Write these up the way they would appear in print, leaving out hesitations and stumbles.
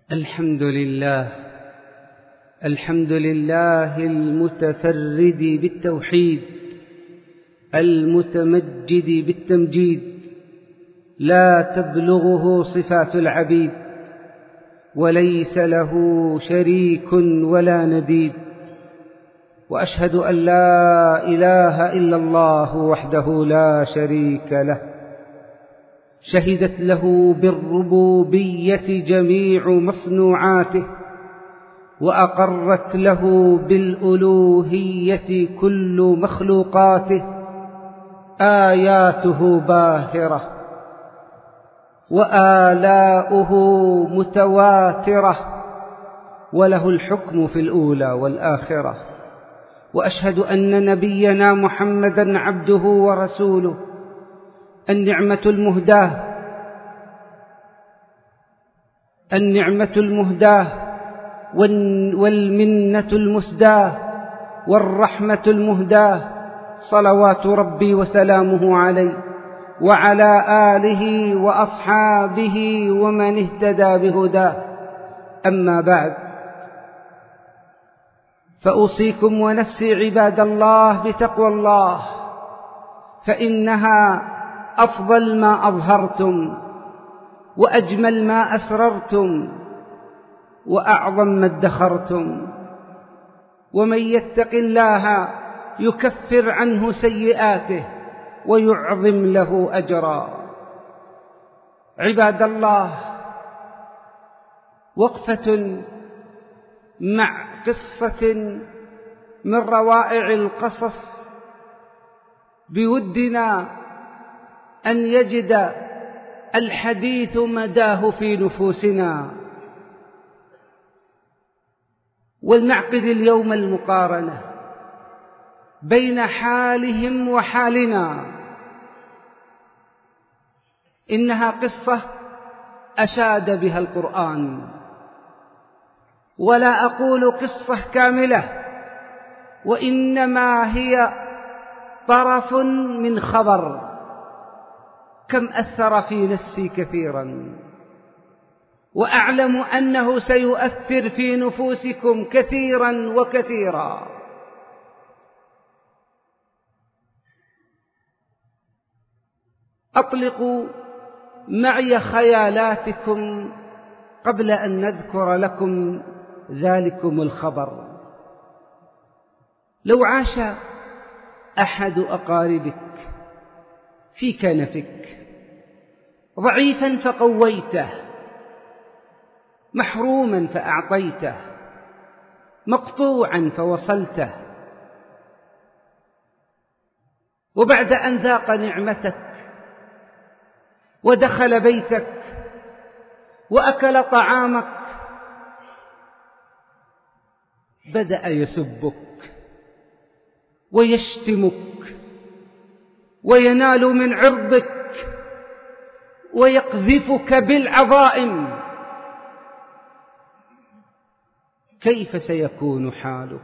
الحمد لله المتفرد بالتوحيد المتمجد بالتمجيد، لا تبلغه صفات العبيد، وليس له شريك ولا نديد. وأشهد أن لا إله إلا الله وحده لا شريك له، شهدت له بالربوبية جميع مصنوعاته، وأقرت له بالألوهية كل مخلوقاته. آياته باهرة وآلاؤه متواترة، وله الحكم في الأولى والآخرة. وأشهد أن نبينا محمدًا عبده ورسوله، النعمة المهداة والمنة المسداة والرحمة المهداة، صلوات ربي وسلامه عليه وعلى آله وأصحابه ومن اهتدى بهداه. أما بعد، فأوصيكم ونفسي عباد الله بتقوى الله، فإنها أفضل ما أظهرتم، وأجمل ما أسررتم، وأعظم ما ادخرتم. ومن يتق الله يكفر عنه سيئاته ويعظم له أجرا. عباد الله، وقفة مع قصة من روائع القصص بودنا أن يجد الحديث مداه في نفوسنا، ولنعقد اليوم المقارنة بين حالهم وحالنا. إنها قصة أشاد بها القرآن، ولا أقول قصة كاملة، وإنما هي طرف من خبر كم أثر في نفسي كثيرا، وأعلم أنه سيؤثر في نفوسكم كثيرا وكثيرا. أطلقوا معي خيالاتكم قبل أن نذكر لكم ذلكم الخبر. لو عاش أحد أقاربك في كنفك ضعيفا فقويته، محروما فأعطيته، مقطوعا فوصلته، وبعد أن ذاق نعمتك ودخل بيتك وأكل طعامك بدأ يسبك ويشتمك وينال من عرضك ويقذفك بالعظائم، كيف سيكون حالك؟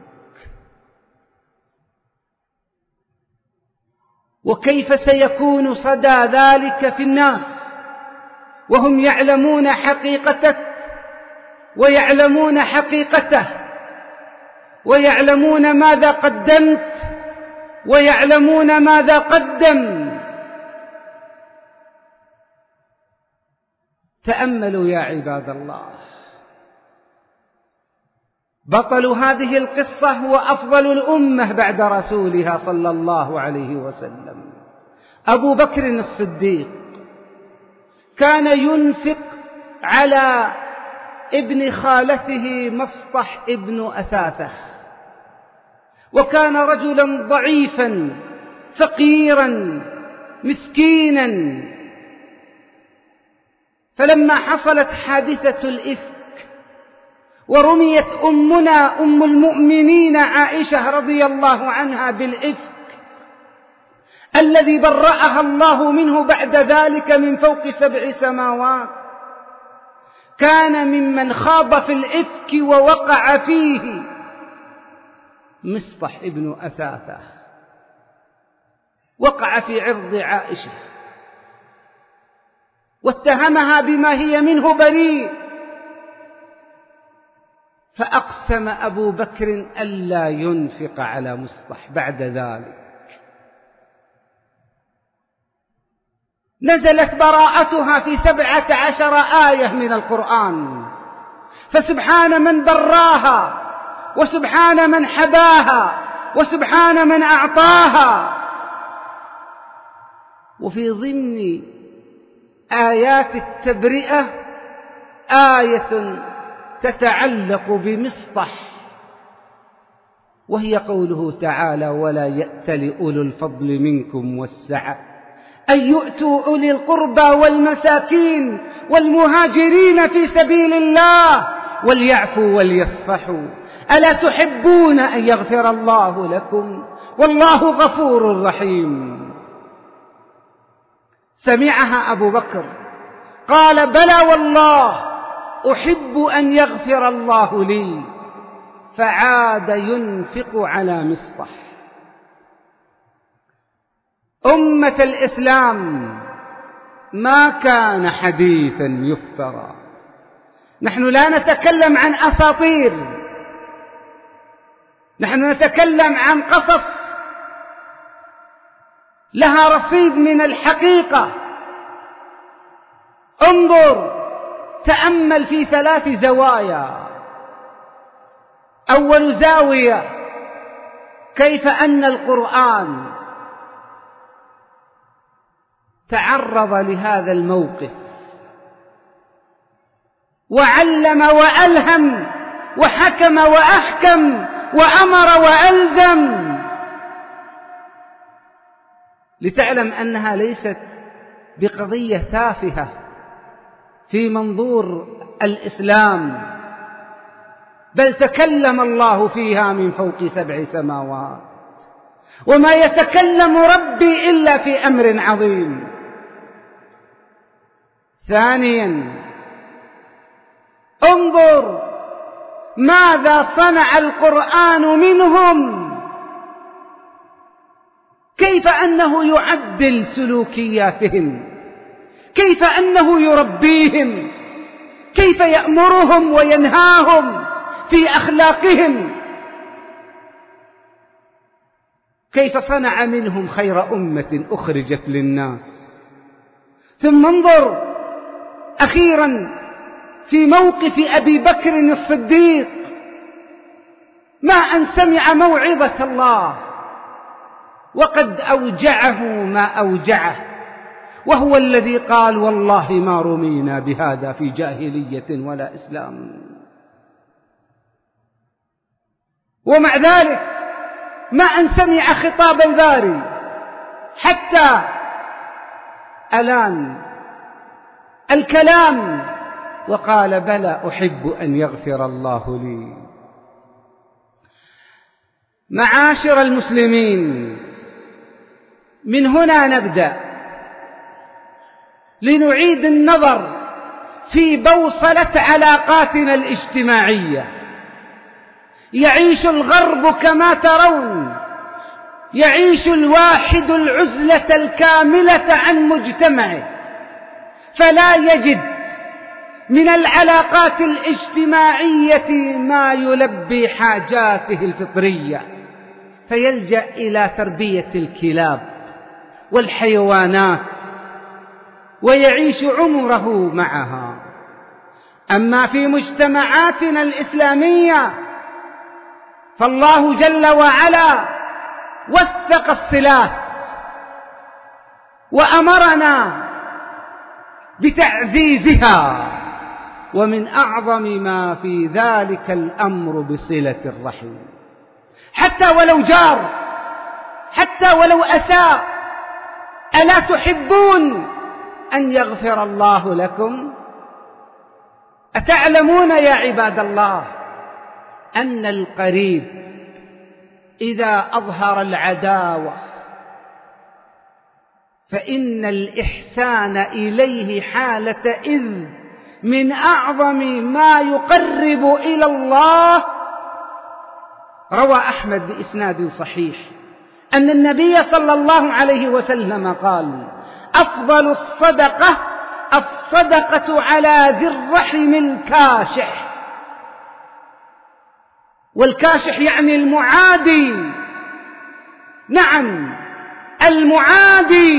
وكيف سيكون صدى ذلك في الناس وهم يعلمون حقيقتك ويعلمون حقيقته، ويعلمون ماذا قدمت ويعلمون ماذا قدم؟ تأملوا يا عباد الله. بطل هذه القصة هو أفضل الأمة بعد رسولها صلى الله عليه وسلم، أبو بكر الصديق. كان ينفق على ابن خالته مصطح ابن أثاثة، وكان رجلا ضعيفا فقيرا مسكينا. فلما حصلت حادثة الإفك ورميت أمنا أم المؤمنين عائشة رضي الله عنها بالإفك الذي برأها الله منه بعد ذلك من فوق 7 سماوات، كان ممن خاض في الإفك ووقع فيه مصطح ابن أثاثة، وقع في عرض عائشة واتهمها بما هي منه بريء، فأقسم أبو بكر ألا ينفق على مصطح بعد ذلك. نزلت براءتها في 17 آية من القرآن، فسبحان من براها، وسبحان من حباها، وسبحان من أعطاها. وفي ضمن آيات التبرئة آية تتعلق بمصطح، وهي قوله تعالى: ولا يأتل أولو الفضل منكم والسعة أن يؤتوا أولي القربى والمساكين والمهاجرين في سبيل الله وليعفوا وليصفحوا ألا تحبون أن يغفر الله لكم والله غفور رحيم. سمعها أبو بكر قال: بلى والله أحب أن يغفر الله لي، فعاد ينفق على مصطح. أمة الإسلام، ما كان حديثا يفترى، نحن لا نتكلم عن أساطير، نحن نتكلم عن قصص لها رصيد من الحقيقة. انظر، تأمل في 3 زوايا. أول زاوية: كيف أن القرآن تعرض لهذا الموقف وعلم وألهم وحكم وأحكم وأمر وألزم، لتعلم أنها ليست بقضية تافهة في منظور الإسلام، بل تكلم الله فيها من فوق 7 سماوات، وما يتكلم ربي إلا في أمر عظيم. ثانيا، انظر ماذا صنع القرآن منهم، كيف أنه يعدل سلوكياتهم، كيف أنه يربيهم، كيف يأمرهم وينهاهم في أخلاقهم، كيف صنع منهم خير أمة أخرجت للناس. ثم انظر أخيرا في موقف أبي بكر الصديق، ما أن سمع موعظة الله وقد أوجعه ما أوجعه، وهو الذي قال: والله ما رمينا بهذا في جاهلية ولا إسلام. ومع ذلك ما أن سمع خطاب الباري حتى ألان الكلام وقال: بلى أحب أن يغفر الله لي. معاشر المسلمين، من هنا نبدأ لنعيد النظر في بوصلة علاقاتنا الاجتماعية. يعيش الغرب كما ترون، يعيش الواحد العزلة الكاملة عن مجتمعه، فلا يجد من العلاقات الاجتماعية ما يلبي حاجاته الفطرية، فيلجأ إلى تربية الكلاب والحيوانات ويعيش عمره معها. أما في مجتمعاتنا الإسلامية فالله جل وعلا وثق الصلات وأمرنا بتعزيزها، ومن أعظم ما في ذلك الأمر بصلة الرحم، حتى ولو جار، حتى ولو أساء. ألا تحبون أن يغفر الله لكم؟ أتعلمون يا عباد الله أن القريب إذا أظهر العداوة فإن الإحسان إليه حالة إذ من أعظم ما يقرب إلى الله. روى أحمد بإسناد صحيح أن النبي صلى الله عليه وسلم قال: أفضل الصدقة الصدقة على ذي الرحم الكاشح. والكاشح يعني المعادي، نعم المعادي،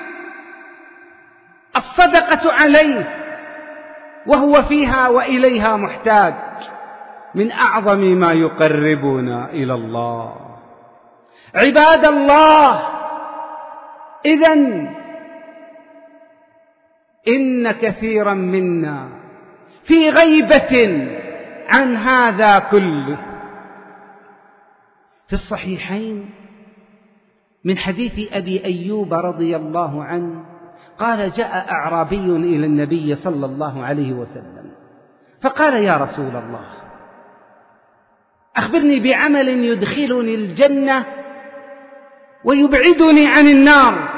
الصدقة عليه وهو فيها وإليها محتاج، من أعظم ما يقربنا إلى الله. عباد الله، إذن إن كثيرا منا في غيبة عن هذا كله. في الصحيحين من حديث أبي أيوب رضي الله عنه قال: جاء أعرابي إلى النبي صلى الله عليه وسلم فقال: يا رسول الله، أخبرني بعمل يدخلني الجنة ويبعدني عن النار.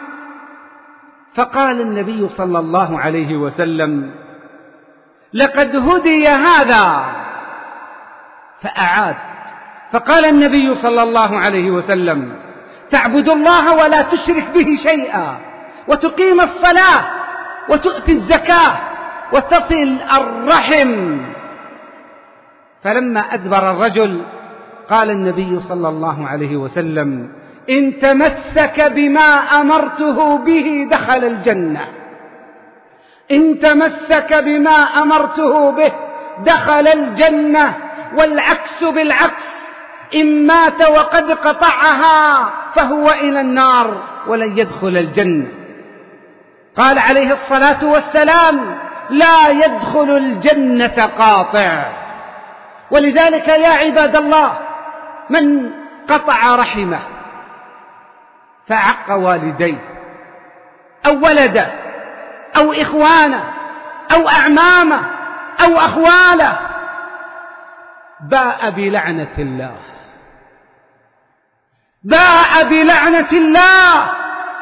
فقال النبي صلى الله عليه وسلم: لقد هدي هذا. فأعاد، فقال النبي صلى الله عليه وسلم: تعبد الله ولا تشرك به شيئا، وتقيم الصلاة، وتؤتي الزكاة، وتصل الرحم. فلما أدبر الرجل قال النبي صلى الله عليه وسلم: إن تمسك بما أمرته به دخل الجنة، إن تمسك بما أمرته به دخل الجنة. والعكس بالعكس، إن مات وقد قطعها فهو إلى النار ولن يدخل الجنة. قال عليه الصلاة والسلام: لا يدخل الجنة قاطع. ولذلك يا عباد الله، من قطع رحمه فعق والديه أو ولده أو إخوانه أو أعمامه أو أخواله باء بلعنة الله، باء بلعنة الله.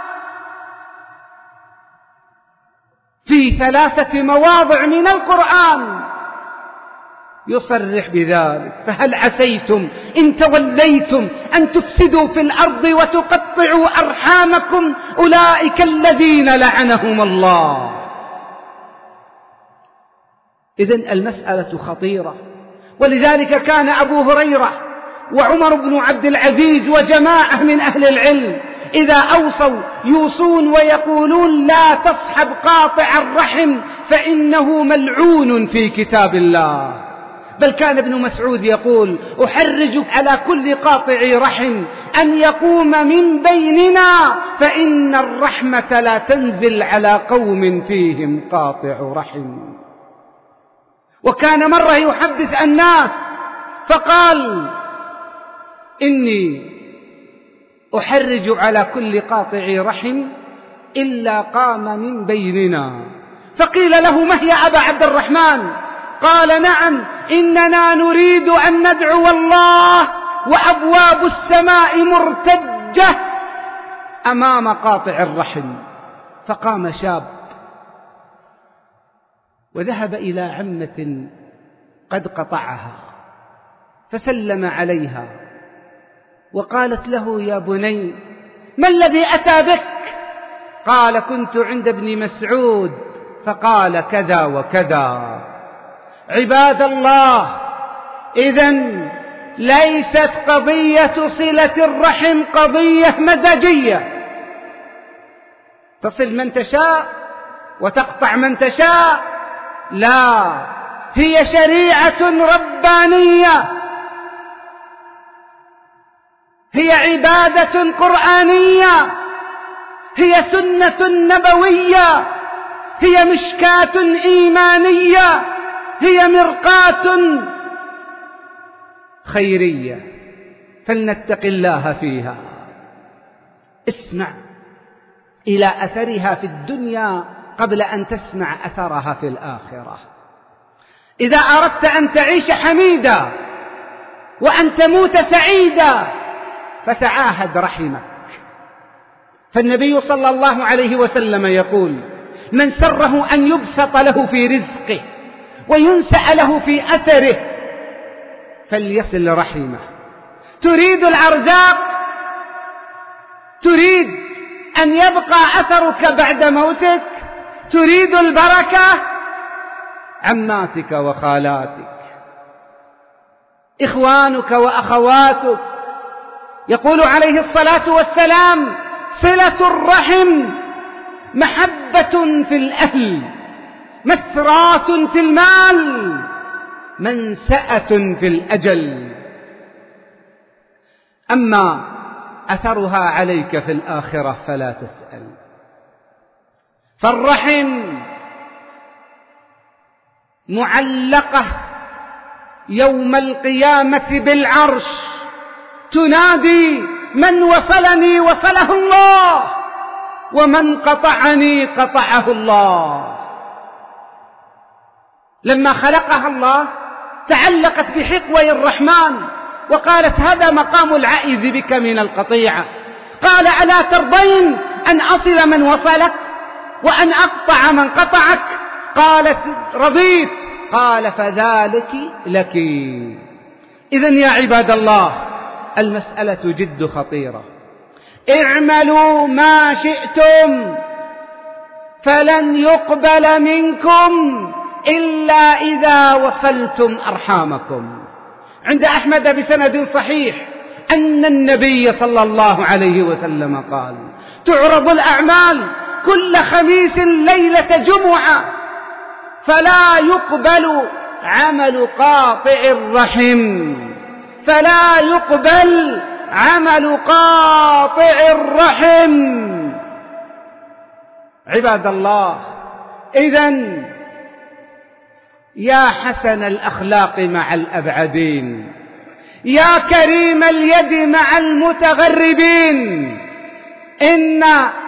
في 3 مواضع من القرآن يصرح بذلك: فهل عسيتم إن توليتم أن تفسدوا في الأرض وتقطعوا أرحامكم أولئك الذين لعنهم الله. إذن المسألة خطيرة. ولذلك كان أبو هريرة وعمر بن عبد العزيز وجماعة من أهل العلم إذا أوصوا يوصون ويقولون: لا تصحب قاطع الرحم فإنه ملعون في كتاب الله. بل كان ابن مسعود يقول: أحرج على كل قاطع رحم أن يقوم من بيننا، فإن الرحمة لا تنزل على قوم فيهم قاطع رحم. وكان مرة يحدث الناس فقال: إني أحرج على كل قاطع رحم إلا قام من بيننا. فقيل له: ما هي أبا عبد الرحمن؟ قال: نعم، إننا نريد أن ندعو الله وأبواب السماء مرتجة أمام قاطع الرحم. فقام شاب وذهب إلى عمة قد قطعها فسلم عليها وقالت له: يا بني، ما الذي أتى بك؟ قال: كنت عند ابن مسعود فقال كذا وكذا. عباد الله، إذن ليست قضية صلة الرحم قضية مزاجية تصل من تشاء وتقطع من تشاء، لا، هي شريعة ربانية، هي عبادة قرآنية، هي سنة نبوية، هي مشكاة إيمانية، هي مرقاة خيرية، فلنتق الله فيها. اسمع إلى أثرها في الدنيا قبل أن تسمع أثرها في الآخرة. إذا أردت أن تعيش حميدا وأن تموت سعيدا فتعاهد رحمك. فالنبي صلى الله عليه وسلم يقول: من سره أن يبسط له في رزقه وينسأ له في أثره فليصل رحمه. تريد الأرزاق؟ تريد أن يبقى أثرك بعد موتك؟ تريد البركة؟ عماتك وخالاتك إخوانك وأخواتك. يقول عليه الصلاة والسلام: صلة الرحم محبة في الأهل، مسرات في المال، منسأة في الأجل. أما أثرها عليك في الآخرة فلا تسأل. فالرحم معلقة يوم القيامة بالعرش، تنادي: من وصلني وصله الله، ومن قطعني قطعه الله. لما خلقها الله تعلقت بحقوي الرحمن وقالت: هذا مقام العائذ بك من القطيعة. قال: ألا ترضين أن أصل من وصلك وأن أقطع من قطعك؟ قالت: رضيت. قال: فذلك لك. إذن يا عباد الله، المسألة جد خطيرة. اعملوا ما شئتم فلن يقبل منكم إلا إذا وصلتم أرحامكم. عند أحمد بسند صحيح أن النبي صلى الله عليه وسلم قال: تعرض الأعمال كل خميس ليلة جمعة، فلا يقبل عمل قاطع الرحم، فلا يقبل عمل قاطع الرحم. عباد الله، إذن يا حسن الأخلاق مع الأبعدين، يا كريم اليد مع المتغربين، إن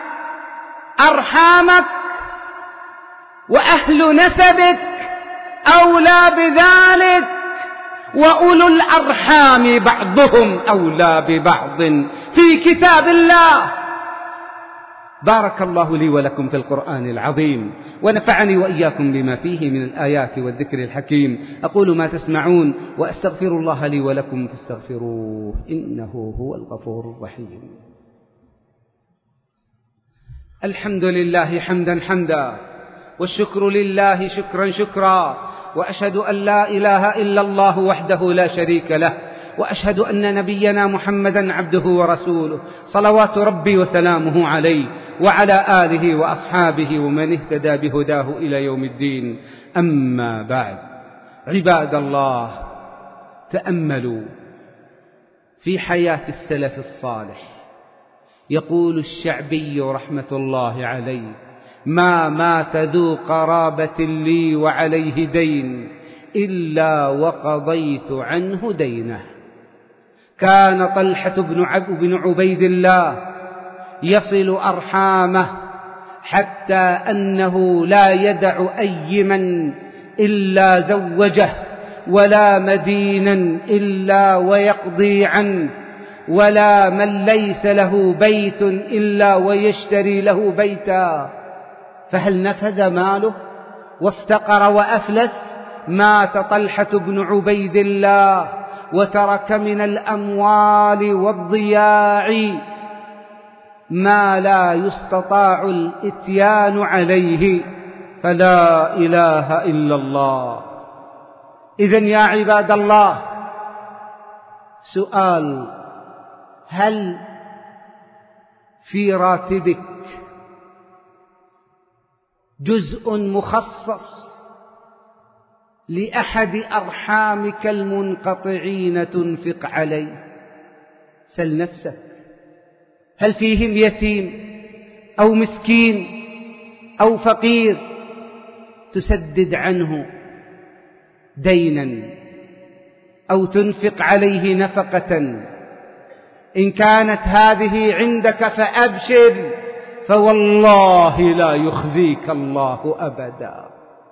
أرحامك وأهل نسبك أولى بذلك، وأولو الأرحام بعضهم أولى ببعض في كتاب الله. بارك الله لي ولكم في القرآن العظيم، ونفعني وإياكم بما فيه من الآيات والذكر الحكيم. أقول ما تسمعون وأستغفر الله لي ولكم فاستغفروه إنه هو الغفور الرحيم. الحمد لله حمدا حمدا، والشكر لله شكرا شكرا، وأشهد أن لا إله إلا الله وحده لا شريك له، وأشهد أن نبينا محمدا عبده ورسوله، صلوات ربي وسلامه عليه وعلى آله وأصحابه ومن اهتدى بهداه إلى يوم الدين. أما بعد، عباد الله، تأملوا في حياة السلف الصالح. يقول الشعبي رحمة الله عليه: ما مات ذو قرابة لي وعليه دين إلا وقضيت عنه دينه. كان طلحة بن عبيد الله يصل أرحامه حتى أنه لا يدع أيما إلا زوجه، ولا مدينا إلا ويقضي عنه، ولا من ليس له بيت إلا ويشتري له بيتا. فهل نفذ ماله وافتقر وأفلس؟ مات طلحة بن عبيد الله وترك من الأموال والضياع ما لا يستطاع الإتيان عليه، فلا إله إلا الله. إذن يا عباد الله، سؤال: هل في راتبك جزء مخصص لأحد أرحامك المنقطعين تنفق عليه؟ سل نفسك، هل فيهم يتيم أو مسكين أو فقير تسدد عنه دينا أو تنفق عليه نفقة؟ إن كانت هذه عندك فأبشر، فوالله لا يخزيك الله أبدا.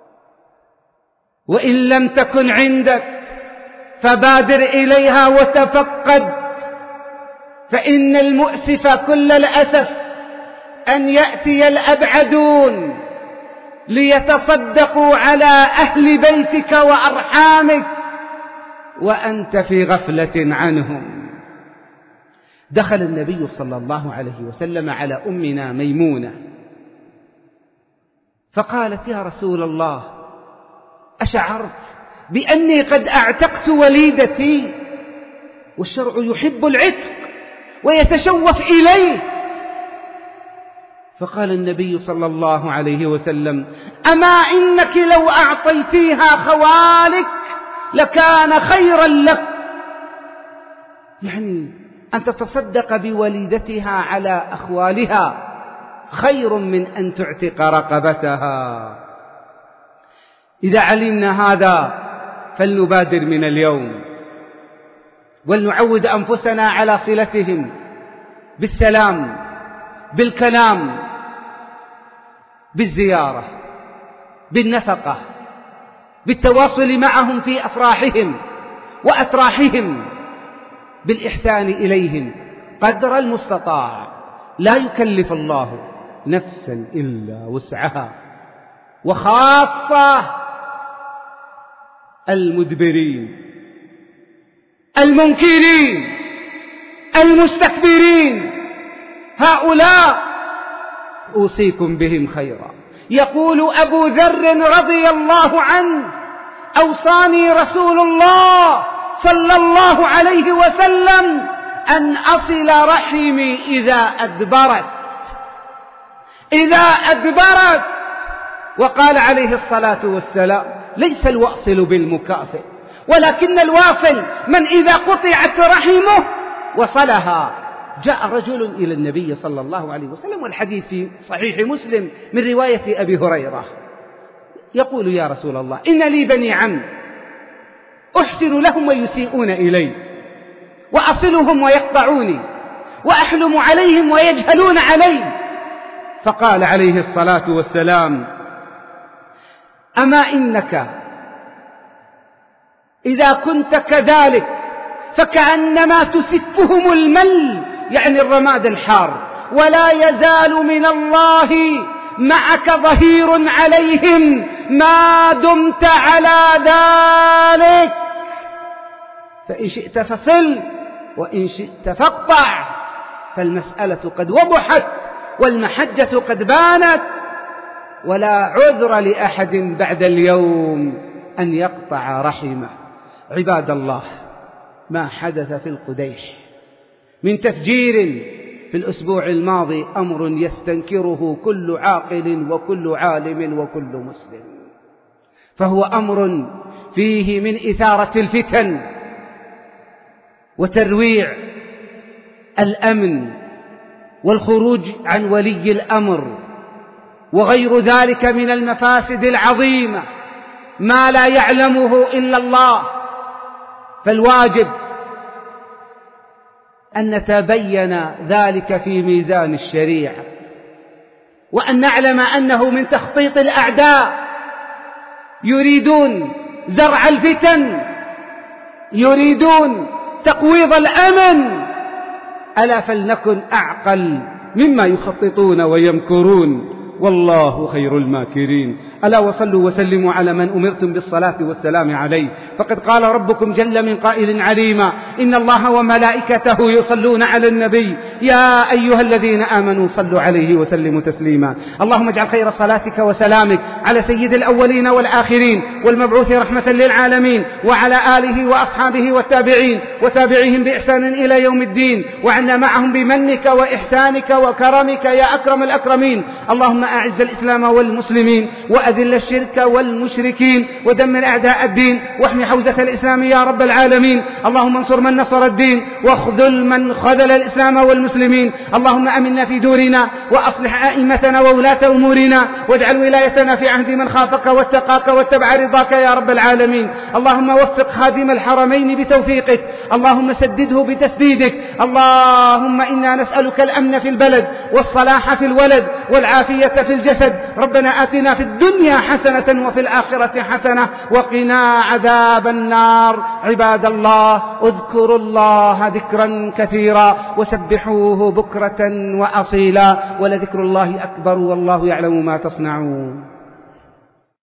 وإن لم تكن عندك فبادر إليها وتفقد، فإن المؤسف كل الأسف أن يأتي الأبعدون ليتصدقوا على أهل بيتك وأرحامك وأنت في غفلة عنهم. دخل النبي صلى الله عليه وسلم على أمنا ميمونة فقالت: يا رسول الله، أشعرت بأني قد أعتقت وليدتي، والشرع يحب العتق ويتشوف إليه. فقال النبي صلى الله عليه وسلم: أما إنك لو أعطيتيها خوالك لكان خيرا لك. يعني أن تتصدق بوليدتها على أخوالها خير من أن تعتق رقبتها. إذا علمنا هذا فلنبادر من اليوم، ولنعود أنفسنا على صلتهم بالسلام، بالكلام، بالزيارة، بالنفقة، بالتواصل معهم في أفراحهم وأتراحهم، بالإحسان إليهم قدر المستطاع. لا يكلف الله نفسا إلا وسعها، وخاصة المدبرين المنكرين المستكبرين، هؤلاء أوصيكم بهم خيرا. يقول أبو ذر رضي الله عنه: أوصاني رسول الله صلى الله عليه وسلم أن أصل رحمي إذا أدبرت. وقال عليه الصلاة والسلام: ليس الواصل بالمكافئ، ولكن الواصل من إذا قطعت رحمه وصلها. جاء رجل إلى النبي صلى الله عليه وسلم، والحديث في صحيح مسلم من رواية أبي هريرة، يقول: يا رسول الله، إن لي بني عم أحسن لهم ويسيئون إلي، وأصلهم ويقطعوني، وأحلم عليهم ويجهلون علي. فقال عليه الصلاة والسلام: أما إنك إذا كنت كذلك فكأنما تسفهم المل، يعني الرماد الحار، ولا يزال من الله معك ظهير عليهم ما دمت على ذلك، فإن شئت فصل وإن شئت فاقطع، فالمسألة قد وضحت والمحجة قد بانت، ولا عذر لأحد بعد اليوم أن يقطع رحمه. عباد الله، ما حدث في القديح من تفجير في الأسبوع الماضي أمر يستنكره كل عاقل وكل عالم وكل مسلم، فهو أمر فيه من إثارة الفتن وترويع الأمن والخروج عن ولي الأمر وغير ذلك من المفاسد العظيمة ما لا يعلمه إلا الله. فالواجب أن نتبين ذلك في ميزان الشريعة، وأن نعلم أنه من تخطيط الأعداء، يريدون زرع الفتن، يريدون تقويض الأمن. ألا فلنكن أعقل مما يخططون ويمكرون، والله خير الماكرين. ألا وصلوا وسلموا على من أمرتم بالصلاة والسلام عليه، فقد قال ربكم جل من قائل عليما: إن الله وملائكته يصلون على النبي يا أيها الذين آمنوا صلوا عليه وسلموا تسليما. اللهم اجعل خير صلاتك وسلامك على سيد الأولين والآخرين والمبعوث رحمة للعالمين، وعلى آله وأصحابه والتابعين وتابعيهم بإحسان إلى يوم الدين، وعنا معهم بمنك وإحسانك وكرمك يا أكرم الأكرمين. اللهم أعز الإسلام والمسلمين، وأذل الشرك والمشركين، ودمر أعداء الدين، واحمي حوزة الإسلام يا رب العالمين. اللهم انصر من نصر الدين، واخذل من خذل الإسلام والمسلمين. اللهم أمنا في دورنا، وأصلح أئمتنا وولاة أمورنا، واجعل ولايتنا في عهد من خافك واتقاك واتبع رضاك يا رب العالمين. اللهم وفق خادم الحرمين بتوفيقك، اللهم سدده بتسديدك. اللهم إنا نسألك الأمن في البلد، والصلاح في الولد، والعافية في الجسد. ربنا آتنا في الدنيا حسنة وفي الآخرة حسنة وقنا عذاب النار. عباد الله، اذكروا الله ذكرا كثيرا وسبحوه بكرة وأصيلا، ولذكر الله أكبر والله يعلم ما تصنعون.